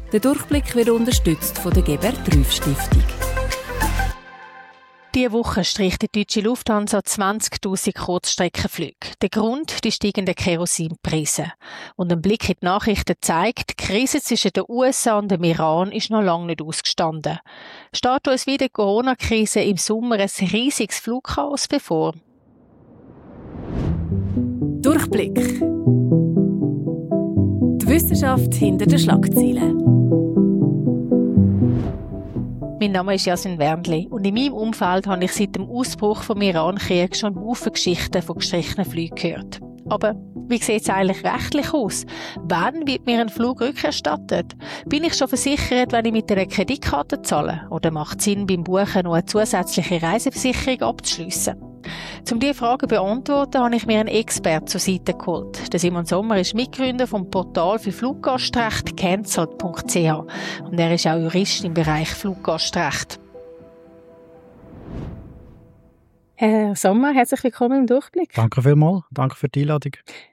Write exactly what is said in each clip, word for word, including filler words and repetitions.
Der Durchblick wird unterstützt von der Geber-Trüff-Stiftung. Diese Woche streicht die deutsche Lufthansa zwanzigtausend Kurzstreckenflüge. Der Grund, die steigenden Kerosinpreise. Und ein Blick in die Nachrichten zeigt, die Krise zwischen den U S A und dem Iran ist noch lange nicht ausgestanden. Steht uns wie die Corona-Krise im Sommer ein riesiges Flugchaos bevor? Durchblick. Die Wissenschaft hinter den Schlagzeilen. Mein Name ist Jasmin Wernli und in meinem Umfeld habe ich seit dem Ausbruch des Iran-Krieg schon Haufen Geschichten von gestrichenen Flügen gehört. Aber wie sieht es eigentlich rechtlich aus? Wann wird mir ein Flug rückerstattet? Bin ich schon versichert, wenn ich mit einer Kreditkarte zahle? Oder macht es Sinn, beim Buchen noch eine zusätzliche Reiseversicherung abzuschliessen? Um diese Fragen zu beantworten, habe ich mir einen Experten zur Seite geholt. Der Simon Sommer ist Mitgründer vom Portal für Fluggastrecht cancelled punkt c h und er ist auch Jurist im Bereich Fluggastrecht. Herr Sommer, herzlich willkommen im Durchblick. Danke vielmals, danke für die Einladung.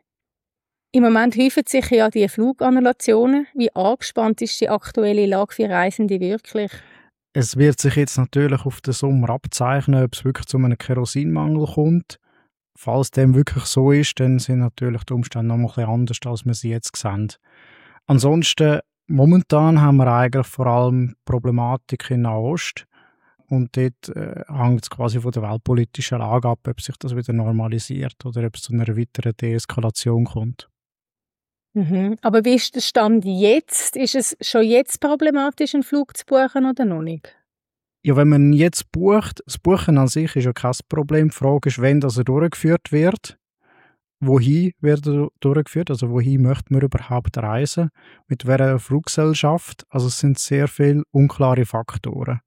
Im Moment häufen sich ja die Flugannulationen. Wie angespannt ist die aktuelle Lage für Reisende wirklich? Es wird sich jetzt natürlich auf den Sommer abzeichnen, ob es wirklich zu einem Kerosinmangel kommt. Falls dem wirklich so ist, dann sind natürlich die Umstände noch ein bisschen anders, als wir sie jetzt sehen. Ansonsten, momentan haben wir eigentlich vor allem Problematik in Nahost. Und dort äh, hängt es quasi von der weltpolitischen Lage ab, ob sich das wieder normalisiert oder ob es zu einer weiteren Deeskalation kommt. Mhm. Aber wie ist der Stand jetzt? Ist es schon jetzt problematisch, einen Flug zu buchen oder noch nicht? Ja, wenn man jetzt bucht, das Buchen an sich ist ja kein Problem. Die Frage ist, wann das durchgeführt wird. Wohin wird er durchgeführt? Also wohin möchte man überhaupt reisen? Mit welcher Fluggesellschaft? Also es sind sehr viele unklare Faktoren.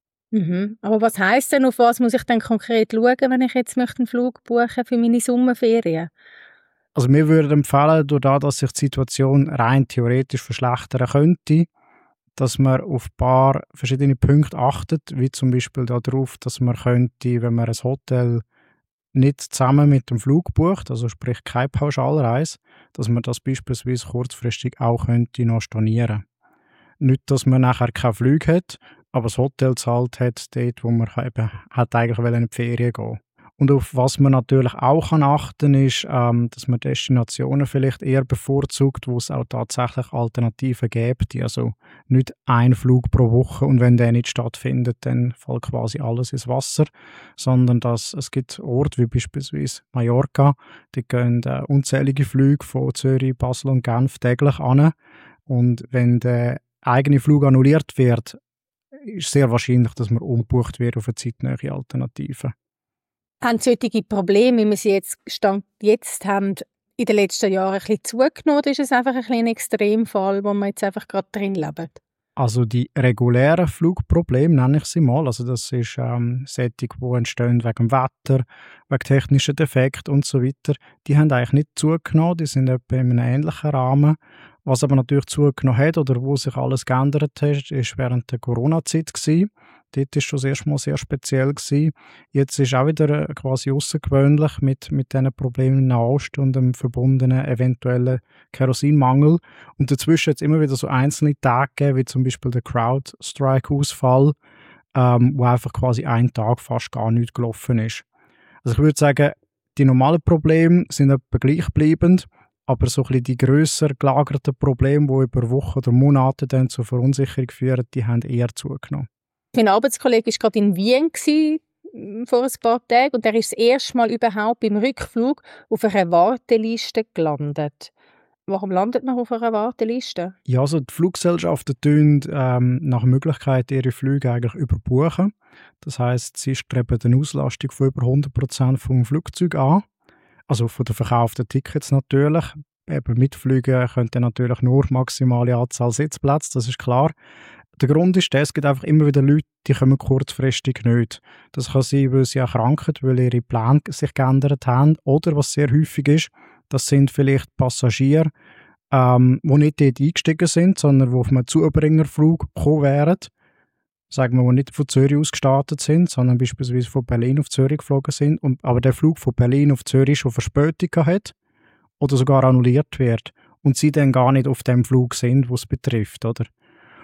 Mhm. Aber was heisst denn, auf was muss ich denn konkret schauen, wenn ich jetzt möchte einen Flug buchen für meine Sommerferien? Also wir würden empfehlen, dadurch, dass sich die Situation rein theoretisch verschlechtern könnte, dass man auf ein paar verschiedene Punkte achtet, wie zum Beispiel darauf, dass man könnte, wenn man ein Hotel nicht zusammen mit dem Flug bucht, also sprich keine Pauschalreise, dass man das beispielsweise kurzfristig auch könnte noch stornieren. Nicht, dass man nachher keinen Flug hat, aber das Hotel zahlt hat dort, wo man eben hat eigentlich in die Ferien gehen. Und auf was man natürlich auch achten kann, ist, ähm, dass man Destinationen vielleicht eher bevorzugt, wo es auch tatsächlich Alternativen gibt. Also nicht ein Flug pro Woche und wenn der nicht stattfindet, dann fällt quasi alles ins Wasser. Sondern dass es gibt Orte wie beispielsweise Mallorca, die gehen äh, unzählige Flüge von Zürich, Basel und Genf täglich an. Und wenn der eigene Flug annulliert wird, ist sehr wahrscheinlich, dass man umgebucht wird auf eine zeitnahe Alternative. Haben solche Probleme, wie wir sie jetzt, Stand jetzt haben, in den letzten Jahren ein bisschen zugenommen? Oder ist es einfach ein, ein Extremfall, wo wir jetzt einfach gerade drin leben? Also die regulären Flugprobleme, nenne ich sie mal, also das ist ähm, solche, die entstehen wegen dem Wetter, wegen technischen Defekten und so weiter, die haben eigentlich nicht zugenommen, die sind etwa in einem ähnlichen Rahmen. Was aber natürlich zugenommen hat oder wo sich alles geändert hat, ist während der Corona-Zeit gewesen. Dort war schon das erste Mal sehr speziell gewesen. Jetzt ist auch wieder quasi außergewöhnlich mit, mit diesen Problemen in Nahost und dem verbundenen eventuellen Kerosinmangel. Und dazwischen hat es immer wieder so einzelne Tage gegeben, wie zum Beispiel der CrowdStrike-Ausfall, ähm, wo einfach quasi ein Tag fast gar nichts gelaufen ist. Also ich würde sagen, die normalen Probleme sind etwa gleichbleibend, aber so ein bisschen die grösser gelagerten Probleme, die über Wochen oder Monate dann zur Verunsicherung führen, die haben eher zugenommen. Mein Arbeitskollege war gerade in Wien gewesen, vor ein paar Tagen und er ist das erste Mal überhaupt beim Rückflug auf einer Warteliste gelandet. Warum landet man auf einer Warteliste? Ja, also die Fluggesellschaften tun ähm, nach Möglichkeit ihre Flüge eigentlich überbuchen. Das heisst, sie streben eine Auslastung von über hundert Prozent vom Flugzeug an. Also von den verkauften Tickets natürlich. Eben Mitflüge können natürlich nur maximale Anzahl Sitzplätze, das ist klar. Der Grund ist, es gibt einfach immer wieder Leute, die kommen kurzfristig nicht. Das kann sein, weil sie erkranken, weil ihre Pläne sich geändert haben. Oder, was sehr häufig ist, das sind vielleicht Passagiere, ähm, die nicht dort eingestiegen sind, sondern die auf einem Zubringerflug gekommen wären. Sagen wir, die nicht von Zürich aus gestartet sind, sondern beispielsweise von Berlin auf Zürich geflogen sind, und, aber der Flug von Berlin auf Zürich schon Verspätung hat oder sogar annulliert wird und sie dann gar nicht auf dem Flug sind, was es betrifft, oder?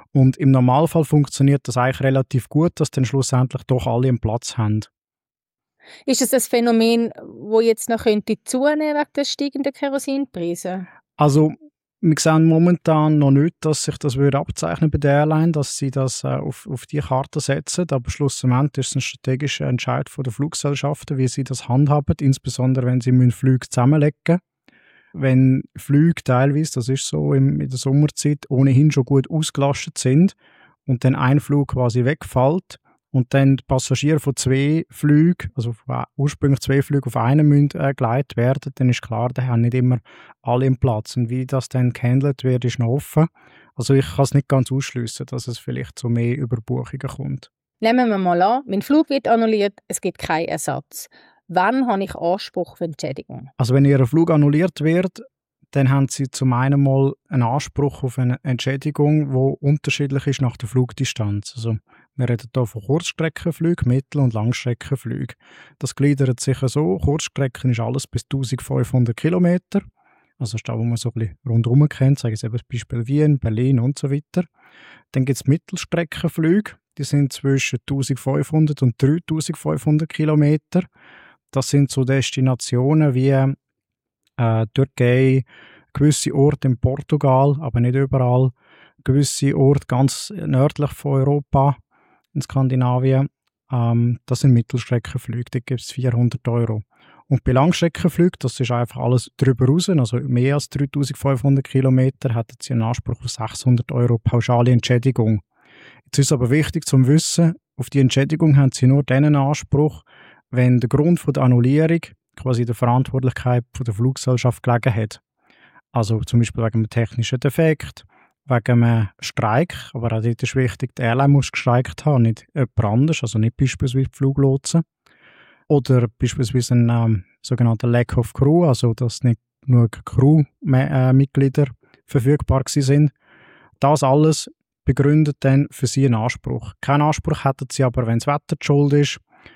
Und im Normalfall funktioniert das eigentlich relativ gut, dass dann schlussendlich doch alle einen Platz haben. Ist es ein Phänomen, das jetzt noch könnte zunehmen wegen der steigenden Kerosinpreise? Also wir sehen momentan noch nicht, dass sich das würde abzeichnen bei der Airline, dass sie das äh, auf, auf die Karte setzen. Aber schlussendlich ist es ein strategischer Entscheid von der Fluggesellschaften, wie sie das handhaben, insbesondere wenn sie Flüge zusammenlegen müssen. Wenn Flüge teilweise, das ist so im, in der Sommerzeit, ohnehin schon gut ausgelastet sind und dann ein Flug quasi wegfällt und dann die Passagiere von zwei Flügen, also von ursprünglich zwei Flüge auf einen müssen äh, geleitet werden, dann ist klar, da haben nicht immer alle im Platz. Und wie das dann gehandelt wird, ist noch offen. Also ich kann es nicht ganz ausschliessen, dass es vielleicht zu mehr Überbuchungen kommt. Nehmen wir mal an, mein Flug wird annulliert, es gibt keinen Ersatz. Wann habe ich Anspruch für Entschädigung? Also wenn Ihr Flug annulliert wird, dann haben Sie zum einen mal einen Anspruch auf eine Entschädigung, die unterschiedlich ist nach der Flugdistanz. Also wir reden hier von Kurzstreckenflügen, Mittel- und Langstreckenflügen. Das gliedert sich so. Kurzstrecken ist alles bis eintausendfünfhundert Kilometer. Also das ist da, wo man so ein bisschen rundherum kennt, sagen Sie eben das Beispiel Wien, Berlin und so weiter. Dann gibt es Mittelstreckenflüge, die sind zwischen eintausendfünfhundert und dreitausendfünfhundert Kilometer. Das sind so Destinationen wie äh, Türkei, gewisse Orte in Portugal, aber nicht überall, gewisse Orte ganz nördlich von Europa, in Skandinavien. Ähm, das sind Mittelstreckenflüge, da gibt es vierhundert Euro. Und bei Langstreckenflügen, das ist einfach alles drüber raus, also mehr als dreitausendfünfhundert Kilometer, hätten Sie einen Anspruch auf sechshundert Euro pauschale Entschädigung. Jetzt ist aber wichtig zu wissen, auf die Entschädigung haben Sie nur den Anspruch, wenn der Grund der Annullierung quasi der Verantwortlichkeit der Fluggesellschaft gelegen hat. Also zum Beispiel wegen einem technischen Defekt, wegen einem Streik, aber auch dort ist wichtig, die Airline muss gestreikt haben, nicht jemand anders, also nicht beispielsweise die Fluglotsen. Oder beispielsweise ein ähm, sogenannter Lack of Crew, also dass nicht nur Crewmitglieder verfügbar sind. Das alles begründet dann für sie einen Anspruch. Keinen Anspruch hätten sie aber, wenn das Wetter die Schuld ist,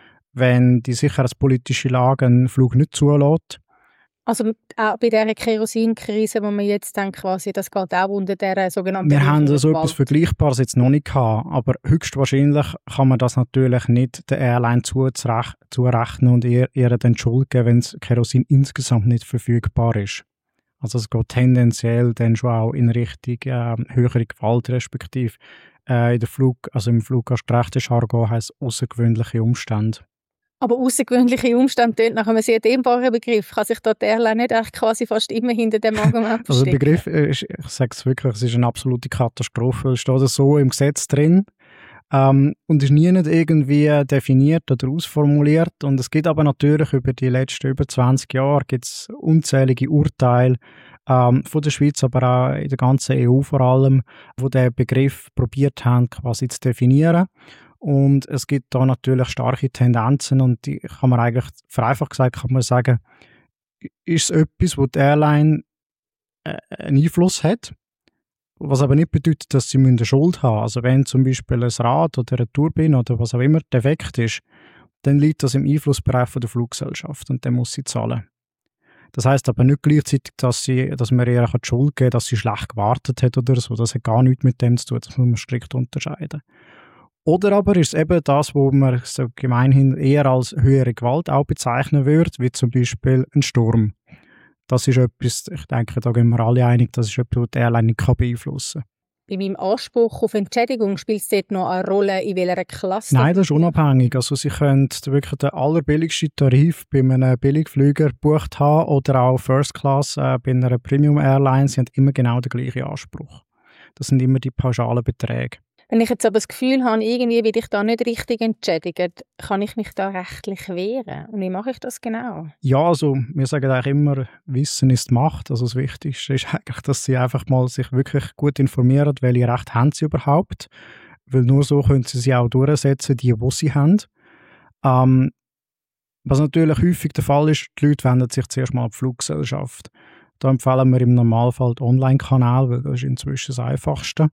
wenn die sicherheitspolitische Lage einen Flug nicht zulässt. Also auch bei dieser Kerosinkrise, wo man jetzt denkt, quasi, das geht auch unter dieser sogenannten... Wir haben so etwas Vergleichbares jetzt noch nicht gehabt, aber höchstwahrscheinlich kann man das natürlich nicht der Airline zurechnen und ihr, ihr dann Schuld geben, wenn das Kerosin insgesamt nicht verfügbar ist. Also es geht tendenziell dann schon auch in Richtung äh, höhere Gewalt, respektive äh, in der Flug, also im Fluggastgerechten Jargon heisst außergewöhnliche Umstände. Aber außergewöhnliche Umstände tönt nach einem sehr dehnbaren Begriff. Kann sich dort die Airline nicht echt quasi fast immer hinter dem Argument verstecken? Also der Begriff, ist, ich sage es wirklich, es ist eine absolute Katastrophe. Es steht so im Gesetz drin ähm, und ist nie nicht irgendwie definiert oder ausformuliert. Und es gibt aber natürlich über die letzten über zwanzig Jahre gibt's unzählige Urteile ähm, von der Schweiz, aber auch in der ganzen E U vor allem, wo der Begriff probiert haben, quasi zu definieren. Und es gibt da natürlich starke Tendenzen und die kann man eigentlich, vereinfacht gesagt, kann man sagen, ist es etwas, wo die Airline äh, einen Einfluss hat, was aber nicht bedeutet, dass sie eine Schuld haben. Also wenn zum Beispiel ein Rad oder eine Turbine oder was auch immer defekt ist, dann liegt das im Einflussbereich von der Fluggesellschaft und dann muss sie zahlen. Das heisst aber nicht gleichzeitig, dass, sie, dass man ihr die Schuld geben kann, dass sie schlecht gewartet hat oder so. Das hat gar nichts mit dem zu tun, das muss man strikt unterscheiden. Oder aber ist es eben das, was man so gemeinhin eher als höhere Gewalt auch bezeichnen würde, wie zum Beispiel ein Sturm. Das ist etwas, ich denke, da gehen wir alle einig, das ist etwas, was die Airline nicht beeinflussen kann. Bei meinem Anspruch auf Entschädigung spielt es dort noch eine Rolle, in welcher Klasse? Nein, das ist unabhängig. Also Sie können wirklich den allerbilligsten Tarif bei einem Billigflüger gebucht haben oder auch First Class äh, bei einer Premium Airline. Sie haben immer genau den gleichen Anspruch. Das sind immer die pauschalen Beträge. Wenn ich jetzt aber das Gefühl habe, irgendwie werde ich da nicht richtig entschädigt, kann ich mich da rechtlich wehren? Und wie mache ich das genau? Ja, also wir sagen eigentlich immer, Wissen ist Macht. Also das Wichtigste ist eigentlich, dass Sie einfach mal sich wirklich gut informieren, welche Rechte haben Sie überhaupt. Weil nur so können Sie sie auch durchsetzen, die, die Sie haben. Ähm, was natürlich häufig der Fall ist, die Leute wenden sich zuerst mal an die Fluggesellschaft. Da empfehlen wir im Normalfall den Online-Kanal, weil das ist inzwischen das Einfachste.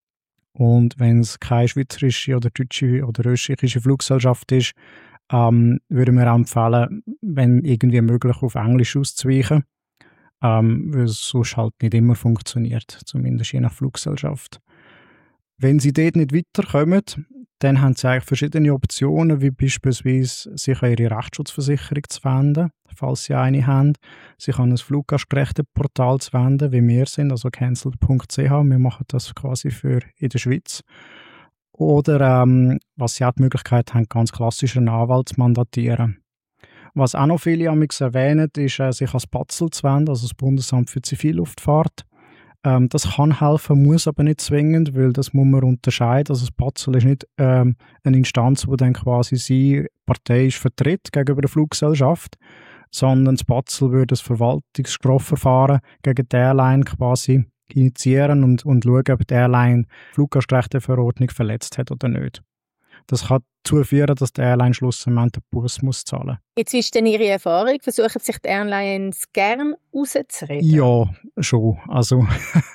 Und wenn es keine schweizerische oder deutsche oder österreichische Fluggesellschaft ist, ähm, würde mir auch empfehlen, wenn irgendwie möglich, auf Englisch auszuweichen, ähm, weil es sonst halt nicht immer funktioniert, zumindest je nach Fluggesellschaft. Wenn sie dort nicht weiterkommen, dann haben sie eigentlich verschiedene Optionen, wie beispielsweise sich an ihre Rechtsschutzversicherung zu wenden, falls sie eine haben, sich an ein Fluggastrechteportal zu wenden, wie wir sind, also cancelled punkt c h. Wir machen das quasi für in der Schweiz. Oder ähm, was sie auch die Möglichkeit haben, ganz klassisch einen Anwalt zu mandatieren. Was auch noch viele amigs erwähnen, ist, äh, sich als BATSL zu wenden, also das Bundesamt für Zivilluftfahrt. Ähm, das kann helfen, muss aber nicht zwingend, weil das muss man unterscheiden. Also das BATSL ist nicht ähm, eine Instanz, die dann quasi sie parteiisch vertritt gegenüber der Fluggesellschaft, sondern das BATSL würde das Verwaltungsstrafverfahren gegen die Airline quasi initiieren und, und schauen, ob die Airline die Fluggastrechteverordnung verletzt hat oder nicht. Das kann dazu führen, dass die Airline schlussendlich den Bus muss zahlen muss. Jetzt ist denn Ihre Erfahrung, versuchen sich die Airlines gern rauszureden? Ja, schon. Also,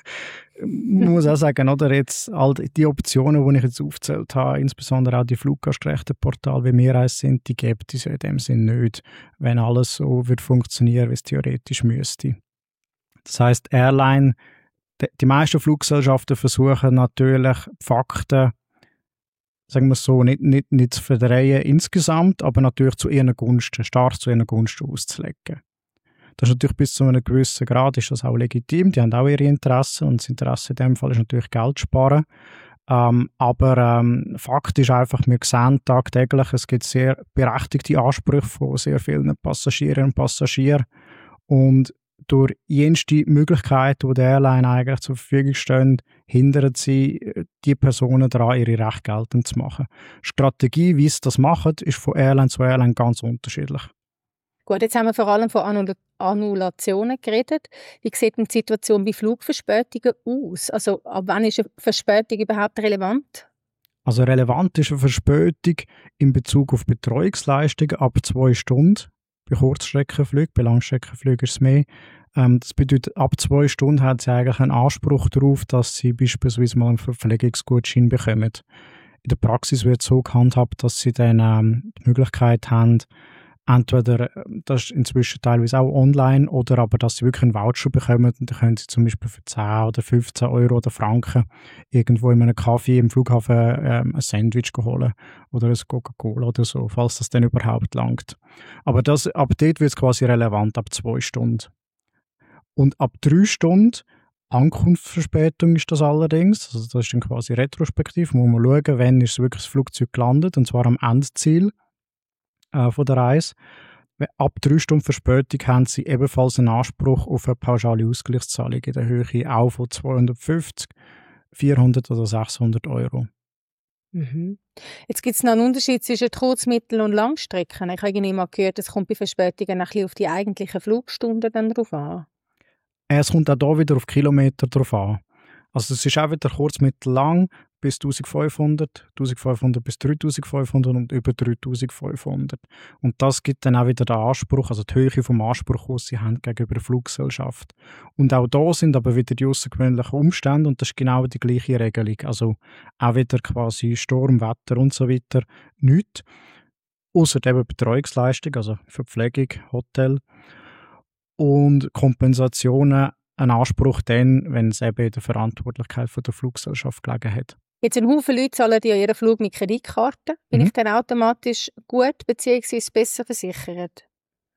man muss auch sagen, oder jetzt all die Optionen, die ich jetzt aufgezählt habe, insbesondere auch die Fluggastrechteportale, wie wir eins sind, die gibt es ja in dem Sinn nicht, wenn alles so wird funktionieren, wie es theoretisch müsste. Das heisst, Airline, die, die meisten Fluggesellschaften versuchen natürlich die Fakten, sagen wir es so, nicht, nicht, nicht zu verdrehen insgesamt, aber natürlich zu ihren Gunsten, stark zu ihren Gunsten auszulegen. Das ist natürlich bis zu einem gewissen Grad ist das auch legitim, die haben auch ihre Interessen und das Interesse in dem Fall ist natürlich Geld sparen. Ähm, aber ähm, Fakt ist einfach, wir sehen tagtäglich, es gibt sehr berechtigte Ansprüche von sehr vielen Passagierinnen und Passagieren und durch jenste Möglichkeiten, die der Airline eigentlich zur Verfügung stehen, hindern sie die Personen daran, ihre Rechte geltend zu machen. Die Strategie, wie sie das machen, ist von Airline zu Airline ganz unterschiedlich. Gut, jetzt haben wir vor allem von Annul- Annulationen geredet. Wie sieht denn die Situation bei Flugverspätungen aus? Also ab wann ist eine Verspätung überhaupt relevant? Also relevant ist eine Verspätung in Bezug auf Betreuungsleistungen ab zwei Stunden. Bei Kurzstreckenflügen, bei Langstreckenflügen ist es mehr. Ähm, das bedeutet, ab zwei Stunden hat sie eigentlich einen Anspruch darauf, dass sie beispielsweise mal einen Verpflegungsgutschein bekommen. In der Praxis wird es so gehandhabt, dass sie dann ähm, die Möglichkeit haben, entweder, das ist inzwischen teilweise auch online, oder aber, dass sie wirklich einen Voucher bekommen und dann können sie zum Beispiel für zehn oder fünfzehn Euro oder Franken irgendwo in einem Kaffee im Flughafen ähm, ein Sandwich holen oder ein Coca-Cola oder so, falls das dann überhaupt langt. Aber das, ab dort wird es quasi relevant, ab zwei Stunden. Und ab drei Stunden, Ankunftsverspätung ist das allerdings, also das ist dann quasi retrospektiv, muss man schauen, wann ist wirklich das Flugzeug gelandet, und zwar am Endziel äh, von der Reise. Ab drei Stunden Verspätung haben sie ebenfalls einen Anspruch auf eine pauschale Ausgleichszahlung in der Höhe auch von zweihundertfünfzig, vierhundert oder sechshundert Euro. Mhm. Jetzt gibt es noch einen Unterschied zwischen Kurz-, Mittel- und Langstrecken. Ich habe irgendwie mal gehört, es kommt bei Verspätungen ein bisschen auf die eigentlichen Flugstunden dann drauf an. Es kommt auch hier wieder auf Kilometer drauf an. Also es ist auch wieder kurz, mittel, lang bis eintausendfünfhundert, eintausendfünfhundert bis dreitausendfünfhundert und über dreitausendfünfhundert. Und das gibt dann auch wieder den Anspruch, also die Höhe vom Anspruch, den sie haben gegenüber der Fluggesellschaft. Und auch da sind aber wieder die außergewöhnlichen Umstände und das ist genau die gleiche Regelung. Also auch wieder quasi Sturm, Wetter und so weiter, nichts. Ausser eben Betreuungsleistung, also Verpflegung, Hotel. Und Kompensationen ein Anspruch dann, wenn es eben in der Verantwortlichkeit von der Fluggesellschaft gelegen hat. Jetzt ein Haufen Leute zahlen ja ihren Flug mit Kreditkarten. Bin Mhm. ich dann automatisch gut bzw. besser versichert?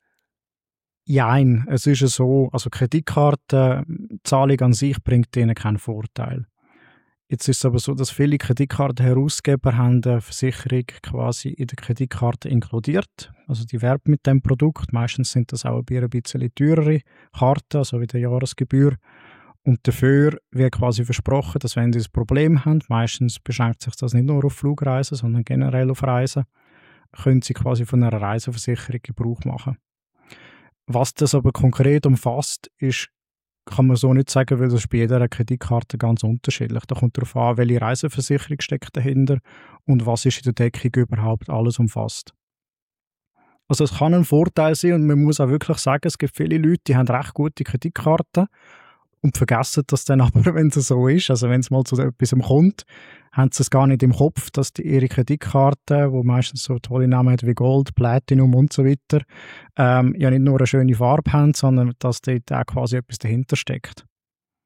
Nein, es ist ja so, also Kreditkartenzahlung an sich bringt ihnen keinen Vorteil. Jetzt ist es aber so, dass viele Kreditkartenherausgeber haben eine Versicherung quasi in der Kreditkarte inkludiert. Also die werben mit dem Produkt. Meistens sind das auch ein bisschen teurere Karten, also wie die Jahresgebühr. Und dafür wird quasi versprochen, dass wenn sie ein Problem haben, meistens beschränkt sich das nicht nur auf Flugreisen, sondern generell auf Reisen, können sie quasi von einer Reiseversicherung Gebrauch machen. Was das aber konkret umfasst, ist, kann man so nicht sagen, weil das ist bei jeder Kreditkarte ganz unterschiedlich. Da kommt darauf an, welche Reiseversicherung steckt dahinter und was ist in der Deckung überhaupt alles umfasst. Also es kann ein Vorteil sein und man muss auch wirklich sagen, es gibt viele Leute, die haben recht gute Kreditkarten und vergessen das dann aber, wenn es so ist. Also wenn es mal zu etwas kommt, haben sie es gar nicht im Kopf, dass die ihre Kreditkarte, die meistens so tolle Namen hat wie Gold, Platinum und so weiter, ähm, ja nicht nur eine schöne Farbe haben, sondern dass dort auch quasi etwas dahinter steckt.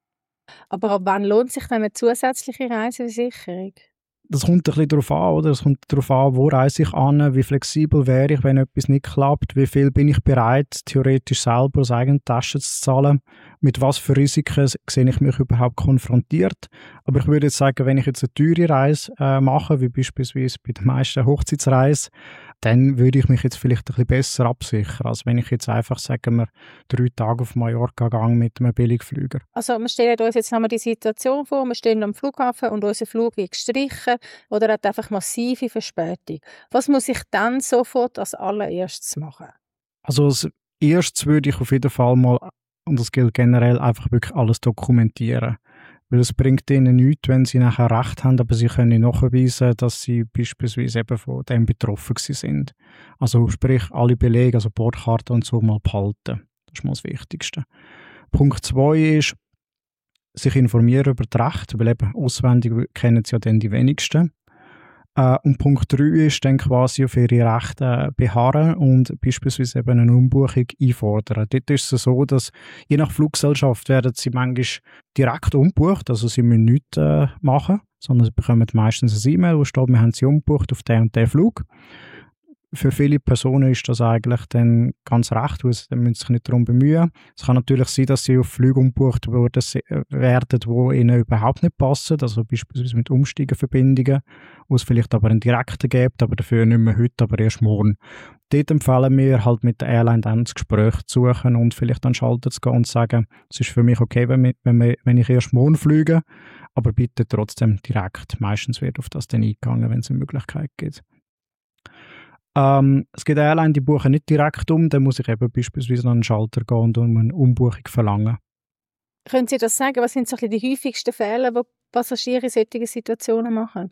Aber ab wann lohnt sich dann eine zusätzliche Reiseversicherung? Das kommt ein bisschen darauf an, oder? Es kommt darauf an, wo reise ich an, wie flexibel wäre ich, wenn etwas nicht klappt, wie viel bin ich bereit, theoretisch selber aus eigener Tasche zu zahlen, mit was für Risiken sehe ich mich überhaupt konfrontiert. Aber ich würde jetzt sagen, wenn ich jetzt eine teure Reise äh, mache, wie beispielsweise bei den meisten Hochzeitsreisen, dann würde ich mich jetzt vielleicht ein bisschen besser absichern, als wenn ich jetzt einfach, sagen wir, drei Tage auf Mallorca gehe mit einem Billigflüger. Also wir stellen uns jetzt nochmal die Situation vor, wir stehen am Flughafen und unser Flug wird gestrichen oder hat einfach massive Verspätung. Was muss ich dann sofort als allererstes machen? Also als erstes würde ich auf jeden Fall mal, und das gilt generell, einfach wirklich alles dokumentieren. Weil es bringt ihnen nichts, wenn sie nachher Recht haben, aber sie können nachweisen, dass sie beispielsweise eben von dem betroffen sind. Also sprich, alle Belege, also Bordkarte und so mal behalten. Das ist mal das Wichtigste. Punkt zwei ist, sich informieren über das Recht, weil eben auswendig kennen sie ja dann die wenigsten. Äh, und Punkt drei ist dann quasi auf ihre Rechte beharren und beispielsweise eben eine Umbuchung einfordern. Dort ist es so, dass je nach Fluggesellschaft werden sie manchmal direkt umbucht, also sie müssen nichts äh, machen, sondern sie bekommen meistens eine E-Mail, wo steht, wir haben sie umgebucht auf den und den Flug. Für viele Personen ist das eigentlich dann ganz recht, weil sie müssen sich nicht darum bemühen. Es kann natürlich sein, dass sie auf Flüge umgebucht werden, die ihnen überhaupt nicht passen, also beispielsweise mit Umsteigeverbindungen, wo es vielleicht aber einen direkten gibt, aber dafür nicht mehr heute, aber erst morgen. Dort empfehlen wir halt mit der Airline dann das Gespräch zu suchen und vielleicht an den Schalter zu gehen und zu sagen, es ist für mich okay, wenn, wir, wenn, wir, wenn ich erst morgen fliege, aber bitte trotzdem direkt. Meistens wird auf das dann eingegangen, wenn es eine Möglichkeit gibt. Ähm, es gibt Airline, die buchen nicht direkt um, dann muss ich eben beispielsweise an den Schalter gehen und um eine Umbuchung verlangen. Können Sie das sagen? Was sind so die häufigsten Fehler, die Passagiere in solchen Situationen machen?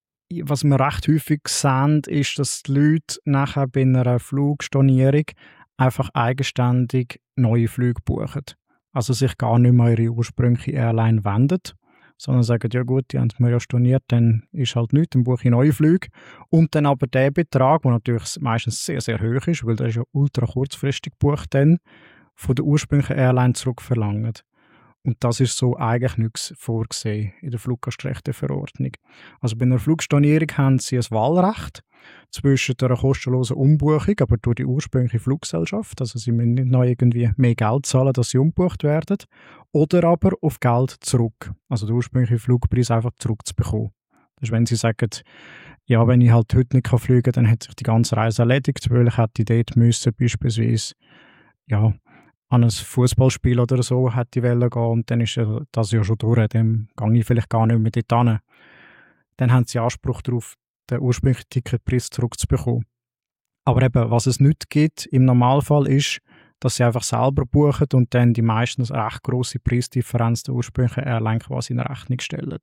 Was wir recht häufig sehen, ist, dass die Leute nachher bei einer Flugstornierung einfach eigenständig neue Flüge buchen. Also sich gar nicht mehr an ihre ursprüngliche Airline wenden, sondern sagen, ja gut, die haben mir ja storniert, dann ist halt nichts, dann buche ich neue Flüge. Und dann aber der Betrag, der natürlich meistens sehr, sehr hoch ist, weil der ist ja ultra kurzfristig gebucht, dann von der ursprünglichen Airline zurückverlangen. Und das ist so eigentlich nichts vorgesehen in der Fluggastrechteverordnung. Also bei einer Flugstornierung haben sie ein Wahlrecht zwischen einer kostenlosen Umbuchung, aber durch die ursprüngliche Fluggesellschaft, also sie müssen nicht noch irgendwie mehr Geld zahlen, dass sie umgebucht werden, oder aber auf Geld zurück, also den ursprünglichen Flugpreis einfach zurückzubekommen. Das ist, wenn sie sagen, ja, wenn ich halt heute nicht fliegen kann, dann hat sich die ganze Reise erledigt, weil ich hätte dort müssen, beispielsweise, ja, an ein Fußballspiel oder so hätte ich wollen gehen und dann ist das ja schon durch, dann gehe ich vielleicht gar nicht mehr dort hin. Dann haben sie Anspruch darauf, den ursprünglichen Ticketpreis zurückzubekommen. Aber eben, was es nicht gibt im Normalfall ist, dass sie einfach selber buchen und dann die meistens eine recht grosse Preisdifferenz der ursprünglichen Airline quasi in Rechnung stellen.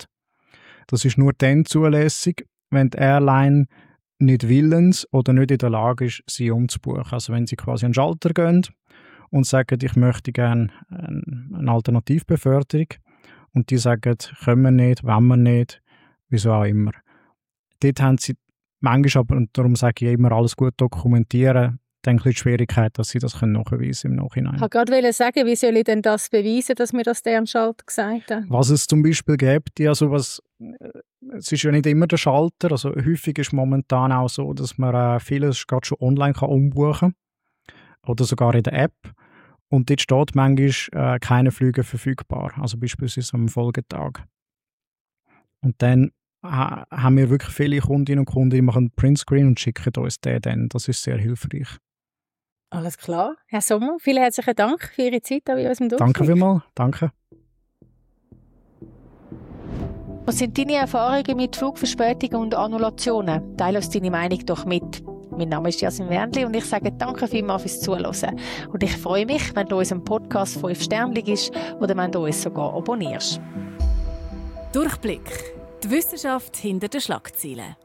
Das ist nur dann zulässig, wenn die Airline nicht willens oder nicht in der Lage ist, sie umzubuchen. Also wenn sie quasi an den Schalter gehen und sagen, ich möchte gerne eine Alternativbeförderung und die sagen, können wir nicht, wollen wir nicht, wieso auch immer. Dort haben sie manchmal aber, und darum sage ich immer, alles gut dokumentieren, dann die Schwierigkeit, dass sie das nachweisen im Nachhinein. Ich wollte gerade sagen, wie soll ich denn das beweisen, dass mir das der am Schalter gesagt hat? Was es zum Beispiel gibt, ja, sowas, es ist ja nicht immer der Schalter, also häufig ist momentan auch so, dass man äh, vieles gerade schon online kann umbuchen kann oder sogar in der App. Und dort steht manchmal äh, keine Flüge verfügbar, also beispielsweise am Folgetag. Und dann äh, haben wir wirklich viele Kundinnen und Kunden, die machen einen Printscreen und schicken uns den dann. Das ist sehr hilfreich. Alles klar. Herr Sommer, vielen herzlichen Dank für Ihre Zeit bei unserem Durchblick. Danke vielmals. Danke. Was sind deine Erfahrungen mit Flugverspätungen und Annulationen? Teile uns deine Meinung doch mit. Mein Name ist Jasmin Wernli und ich sage danke vielmals fürs Zuhören. Und ich freue mich, wenn du unserem Podcast fünf Sterne gibst oder wenn du uns sogar abonnierst. Durchblick. Die Wissenschaft hinter den Schlagzeilen.